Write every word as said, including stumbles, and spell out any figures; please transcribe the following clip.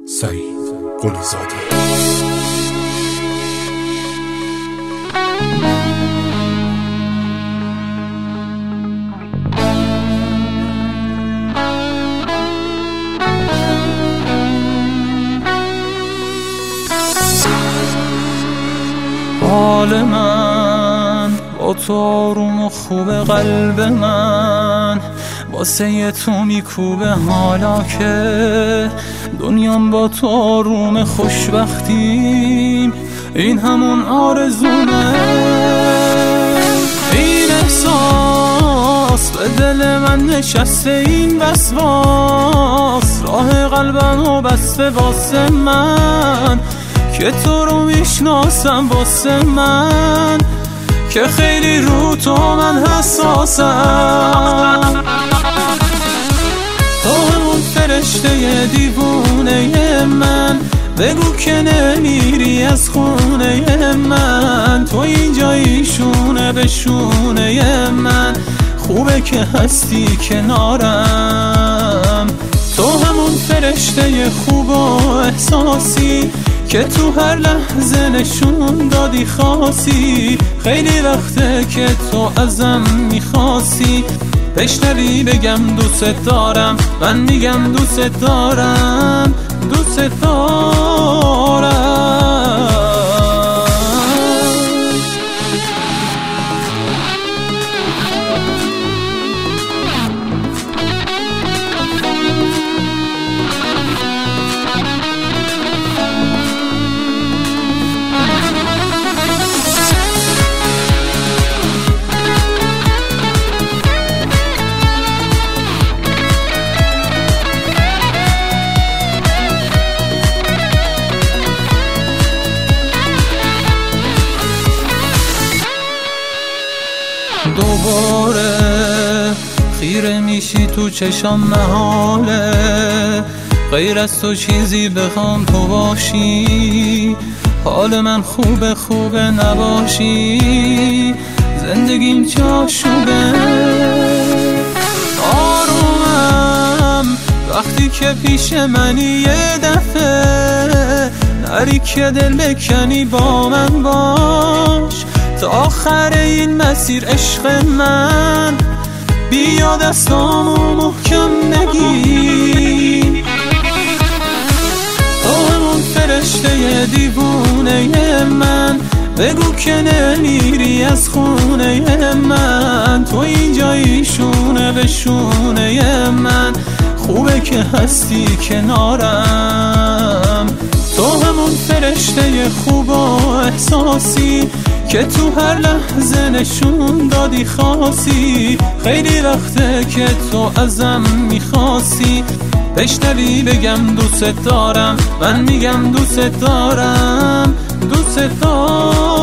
سعید قلی زاده. حال من با تو آروم و خوب، قلب من واسه تو میکوبه. حالا که دنیام با تو آروم، خوشبختیم این همون آرزومه. این احساس به دل من نشسته، این وسواس راه قلبمو بسته واسه من که تو رو میشناسم. واسه من که خیلی رو تو من حساسم. تو همون فرشته دیوونه من، بگو که نمیری از خونه من. تو اینجایی شونه به شونه من، خوبه که هستی کنارم. تو همون فرشته خوب و احساسی که تو هر لحظه نشون دادی خاصی. خیلی وقته که تو ازم میخواستی بشنوی بگم دوست دارم. من میگم دوست دارم، دوست دارم. دوباره خیره میشی تو چشام، محاله غیر از تو چیزی بخوام تو باشی. حال من خوبه خوبه نباشی، زندگیم جاشوبه. آرومم وقتی که پیش منی، یه دفعه نری که دل بکنی با من باش تا آخر این مسیر. عشق من بیا دستامو محکم نگیر. تو همون فرشته دیوونه من، بگو که نمیری از خونه من. تو اینجایی شونه به شونه من، خوبه که هستی کنارم. تو همون فرشته خوب و احساسی که تو هر لحظه نشون دادی خاصی. خیلی وقته که تو ازم میخواستی بشنوی بگم دوست دارم. من میگم دوست دارم، دوست دارم.